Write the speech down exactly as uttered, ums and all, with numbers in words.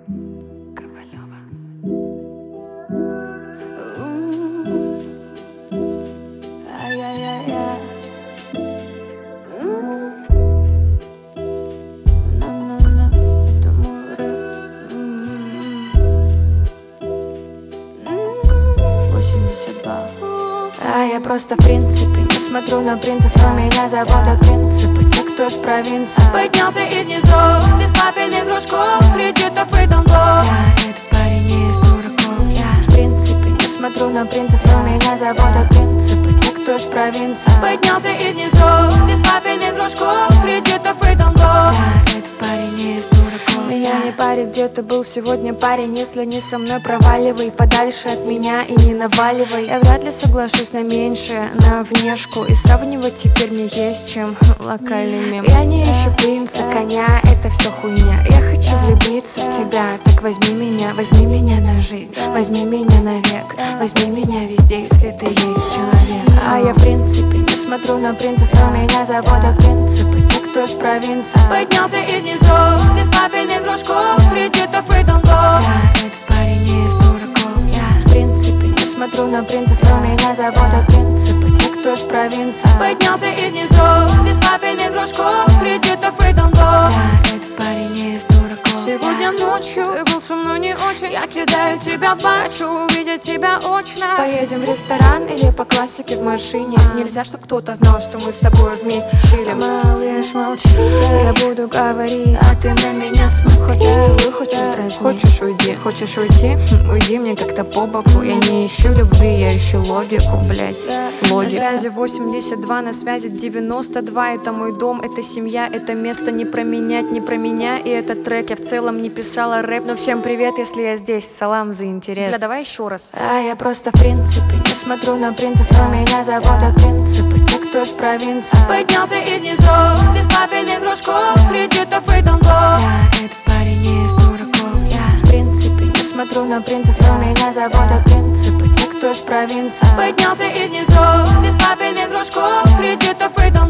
Ковалева. Ай-яй-яй-яй. На-на-на, это мой рэп. восемьдесят два. А я просто в принципе не смотрю на принцев, но меня заботят принципы. Те, кто из провинции поднялся из низов, без папиных кружков, кредитов и долгов. Я этот парень не из дураков. Я в принципе не смотрю на принцев, но меня заботят принципы. Те, кто из провинции поднялся из низов, без папиных кружков, кредитов и долгов. Я этот парень не из дураков. Меня не парит, где ты был сегодня, парень. Если не со мной, проваливай подальше от меня и не наваливай. Я вряд ли соглашусь на меньшее, на внешку. И сравнивать теперь мне есть чем локальный мем. Я не ищу принца, коня, это все хуйня. Я хочу влюбиться в тебя, так возьми меня, возьми меня на жизнь, возьми меня навек, возьми меня везде, если ты есть человек. А я в принципе не смотрю на принцев, но меня заботят принципы. Те, кто из провинции поднялся из низов, без папиных кружков, кредитов и долгов. Я этот парень не из дураков. Я в принципе не смотрю на принцев, но меня заботят принципы. Те, кто из провинции поднялся из низов, без папиных кружков, кредитов и долгов. Я этот парень не из дураков. Сегодня ночью ты был со мной не очень. Я кидаю тебя, бачу, увидеть тебя очно. Поедем в ресторан или по классике в машине. Нельзя, чтоб кто-то знал, что мы с тобой вместе чилим. Малыш, молчи, я буду говорить, а ты на меня смотри. Хочешь целуй, хочешь дразни, хочешь уйди. Хочешь уйти? Хм, уйди мне как-то по боку. Я не ищу любви, я ищу логику, блять. Логика. На связи восемьдесят два, на связи девяносто два. Это мой дом, это семья, это место не променять, не про меня. И этот трек я в целом не писала рэп. Но всем привет, если я здесь, салам за интерес. Бля, давай еще раз. А я просто в принципе не смотрю на принцев, но меня заботят принципы. Те, кто из провинции поднялся из низов, без папиных кружков, кредитов и долгов. Я этот парень не из дураков. Я в принципе не смотрю на принцев, но меня заботят принципы. Те, кто из провинции поднялся из низов, без папиных кружков, кредитов и долгов.